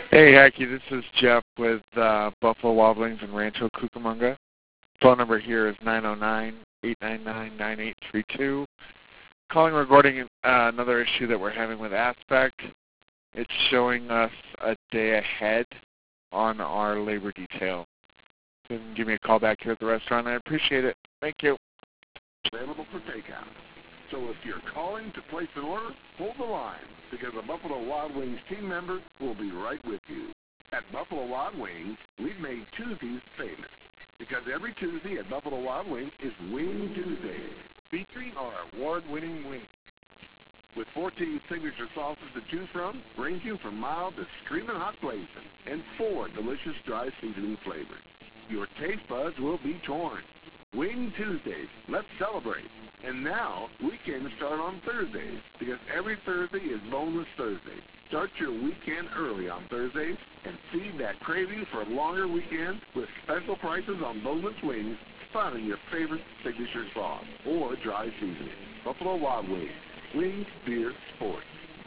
Hey, Hacky, this is Jeff with Buffalo Wild Wings in Rancho Cucamonga. Phone number here is 909-899-9832. Calling regarding another issue that we're having with Aspect. It's showing us a day ahead on our labor detail. So you can give me a call back here at the restaurant. I appreciate it. Thank you. Available for takeout. So if you're calling to place an order, hold the line, because a Buffalo Wild Wings team member will be right with you. At Buffalo Wild Wings, we've made Tuesdays famous, because every Tuesday at Buffalo Wild Wings is Wing Tuesday, featuring our award-winning wings. With 14 signature sauces to choose from, ranging from mild to screaming hot blazing, and 4 delicious dry seasoning flavors. Your taste buds will be torn. Wing Tuesdays, let's celebrate. And now, weekends start on Thursdays, because every Thursday is Boneless Thursday. Start your weekend early on Thursdays and feed that craving for a longer weekend with special prices on boneless wings, found in your favorite signature sauce or dry seasoning. Buffalo Wild Wings. Wings, beer, sports.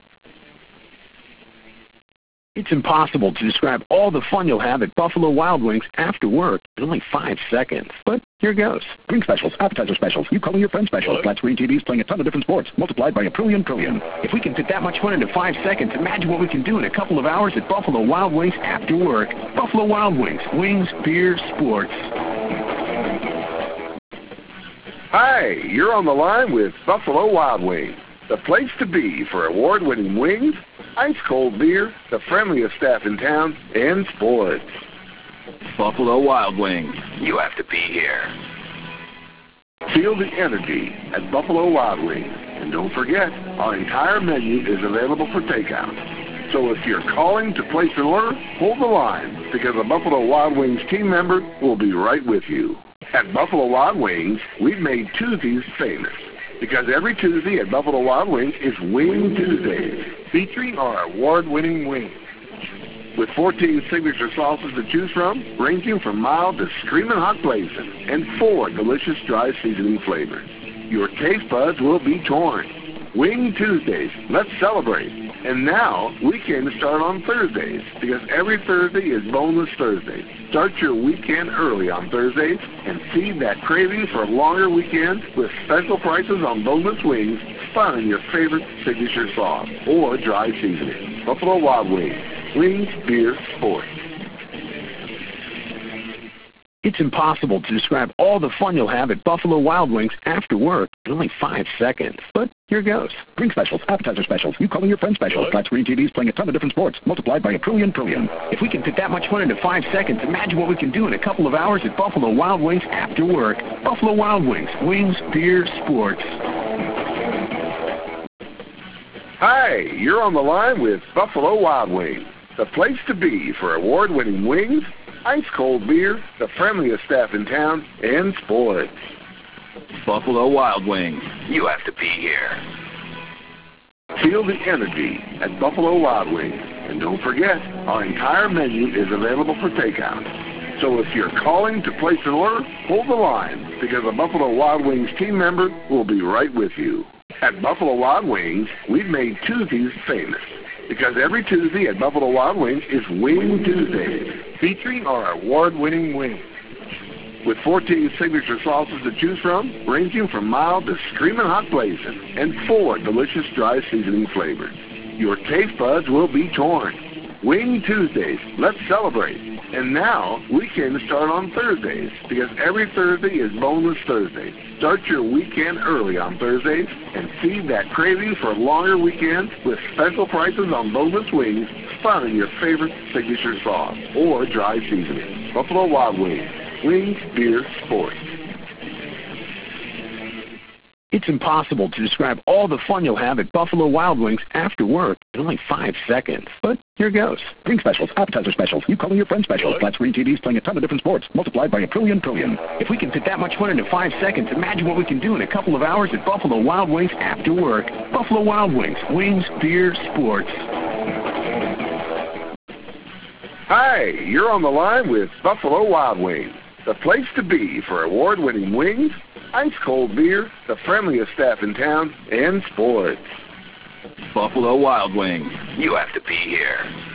It's impossible to describe all the fun you'll have at Buffalo Wild Wings after work in only 5 seconds. But here goes. Drink specials, appetizer specials, you calling your friend specials, flat screen TVs playing a ton of different sports, multiplied by a trillion. If we can fit that much fun into 5 seconds, imagine what we can do in a couple of hours at Buffalo Wild Wings after work. Buffalo Wild Wings. Wings, beer, sports. Hi, you're on the line with Buffalo Wild Wings, the place to be for award-winning wings, ice-cold beer, the friendliest staff in town, and sports. Buffalo Wild Wings. You have to be here. Feel the energy at Buffalo Wild Wings. And don't forget, our entire menu is available for takeout. So if you're calling to place an order, hold the line, because a Buffalo Wild Wings team member will be right with you. At Buffalo Wild Wings, we've made Tuesdays famous, because every Tuesday at Buffalo Wild Wings is Wing Tuesdays, featuring our award-winning wings. With 14 signature sauces to choose from, ranging from mild to screaming hot blazing, and 4 delicious dry seasoning flavors. Your taste buds will be torn. Wing Tuesdays, let's celebrate. And now, weekends start on Thursdays, because every Thursday is Boneless Thursday. Start your weekend early on Thursdays and feed that craving for a longer weekend with special prices on boneless wings, found in your favorite signature sauce or dry seasoning. Buffalo Wild Wings. Wings, beer, sports. It's impossible to describe all the fun you'll have at Buffalo Wild Wings after work in only 5 seconds. But here goes. Drink specials, appetizer specials, you calling your friend specials, flat screen TVs playing a ton of different sports, multiplied by a trillion. If we can fit that much fun into 5 seconds, imagine what we can do in a couple of hours at Buffalo Wild Wings after work. Buffalo Wild Wings. Wings, beer, sports. Hi, you're on the line with Buffalo Wild Wings, the place to be for award-winning wings, ice-cold beer, the friendliest staff in town, and sports. Buffalo Wild Wings. You have to be here. Feel the energy at Buffalo Wild Wings. And don't forget, our entire menu is available for takeout. So if you're calling to place an order, hold the line, because a Buffalo Wild Wings team member will be right with you. At Buffalo Wild Wings, we've made Tuesdays famous, because every Tuesday at Buffalo Wild Wings is Wing Tuesdays, featuring our award-winning wings. With 14 signature sauces to choose from, ranging from mild to screaming hot blazing, and 4 delicious dry seasoning flavors. Your taste buds will be torn. Wing Tuesdays, let's celebrate. And now, weekends start on Thursdays, because every Thursday is Boneless Thursday. Start your weekend early on Thursdays and feed that craving for a longer weekend with special prices on boneless wings, found in your favorite signature sauce or dry seasoning. Buffalo Wild Wings. Wings, beer, sports. It's impossible to describe all the fun you'll have at Buffalo Wild Wings after work in only 5 seconds. But here goes. Drink specials, appetizer specials, you calling your friend specials, flat screen TVs playing a ton of different sports, multiplied by a trillion. If we can fit that much fun into 5 seconds, imagine what we can do in a couple of hours at Buffalo Wild Wings after work. Buffalo Wild Wings. Wings, beer, sports. Hi, you're on the line with Buffalo Wild Wings, the place to be for award-winning wings, ice-cold beer, the friendliest staff in town, and sports. Buffalo Wild Wings. You have to be here.